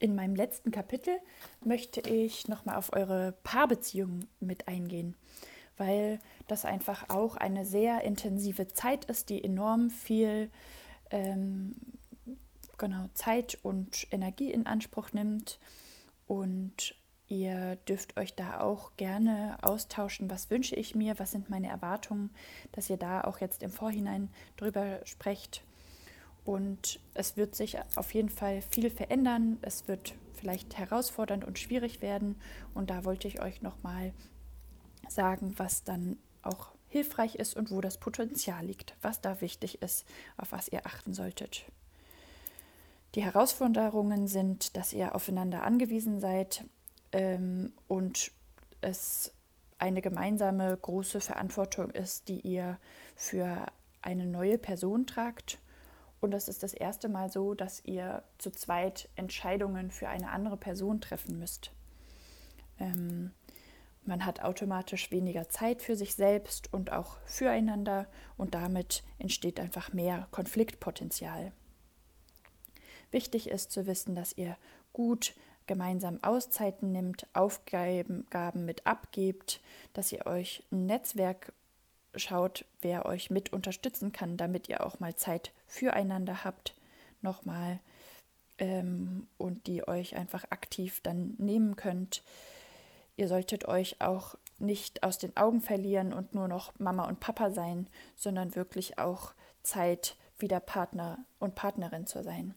In meinem letzten Kapitel möchte ich nochmal auf eure Paarbeziehung mit eingehen, weil das einfach auch eine sehr intensive Zeit ist, die enorm viel Zeit und Energie in Anspruch nimmt. Und ihr dürft euch da auch gerne austauschen, was wünsche ich mir, was sind meine Erwartungen, dass ihr da auch jetzt im Vorhinein drüber sprecht. Und es wird sich auf jeden Fall viel verändern. Es wird vielleicht herausfordernd und schwierig werden. Und da wollte ich euch nochmal sagen, was dann auch hilfreich ist und wo das Potenzial liegt, was da wichtig ist, auf was ihr achten solltet. Die Herausforderungen sind, dass ihr aufeinander angewiesen seid und es eine gemeinsame große Verantwortung ist, die ihr für eine neue Person tragt. Und es ist das erste Mal so, dass ihr zu zweit Entscheidungen für eine andere Person treffen müsst. Man hat automatisch weniger Zeit für sich selbst und auch füreinander und damit entsteht einfach mehr Konfliktpotenzial. Wichtig ist zu wissen, dass ihr gut gemeinsam Auszeiten nimmt, Aufgaben mit abgebt, dass ihr euch ein Netzwerk schaut, wer euch mit unterstützen kann, damit ihr auch mal Zeit füreinander habt, nochmal, und die euch einfach aktiv dann nehmen könnt. Ihr solltet euch auch nicht aus den Augen verlieren und nur noch Mama und Papa sein, sondern wirklich auch Zeit, wieder Partner und Partnerin zu sein.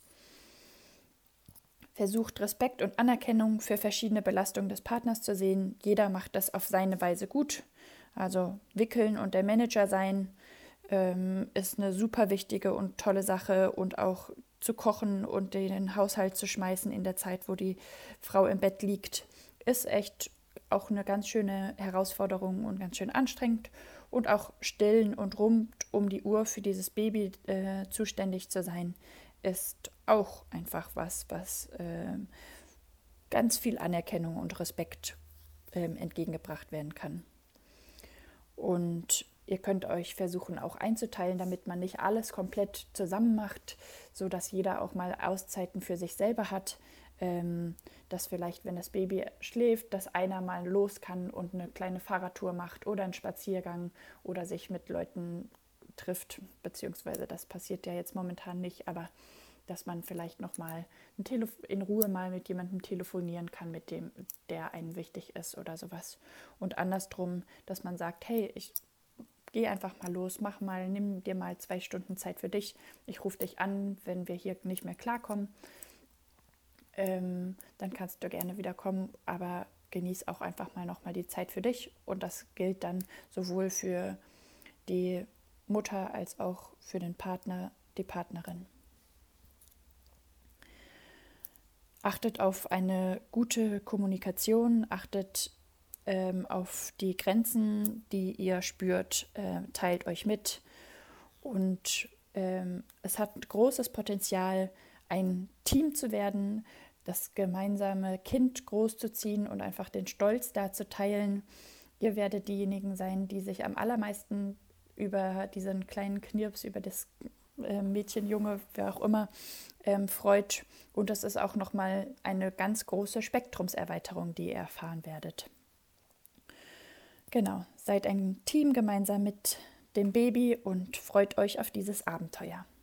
Versucht Respekt und Anerkennung für verschiedene Belastungen des Partners zu sehen. Jeder macht das auf seine Weise gut. Also wickeln und der Manager sein ist eine super wichtige und tolle Sache und auch zu kochen und den Haushalt zu schmeißen in der Zeit, wo die Frau im Bett liegt, ist echt auch eine ganz schöne Herausforderung und ganz schön anstrengend. Und auch stillen und rund um die Uhr für dieses Baby zuständig zu sein, ist auch einfach was ganz viel Anerkennung und Respekt entgegengebracht werden kann. Und ihr könnt euch versuchen auch einzuteilen, damit man nicht alles komplett zusammen macht, sodass jeder auch mal Auszeiten für sich selber hat, dass vielleicht, wenn das Baby schläft, dass einer mal los kann und eine kleine Fahrradtour macht oder einen Spaziergang oder sich mit Leuten trifft, beziehungsweise das passiert ja jetzt momentan nicht, aber dass man vielleicht nochmal in Ruhe mal mit jemandem telefonieren kann, mit dem, der einem wichtig ist oder sowas. Und andersrum, dass man sagt, hey, ich gehe einfach mal los, nimm dir mal 2 Stunden Zeit für dich. Ich rufe dich an, wenn wir hier nicht mehr klarkommen. Dann kannst du gerne wieder kommen, aber genieß auch einfach mal nochmal die Zeit für dich. Und das gilt dann sowohl für die Mutter als auch für den Partner, die Partnerin. Achtet auf eine gute Kommunikation, achtet auf die Grenzen, die ihr spürt, teilt euch mit. Und es hat großes Potenzial, ein Team zu werden, das gemeinsame Kind großzuziehen und einfach den Stolz da zu teilen. Ihr werdet diejenigen sein, die sich am allermeisten über diesen kleinen Knirps, über das Mädchen, Junge, wer auch immer, freut. Und das ist auch nochmal eine ganz große Spektrumserweiterung, die ihr erfahren werdet. Genau, seid ein Team gemeinsam mit dem Baby und freut euch auf dieses Abenteuer.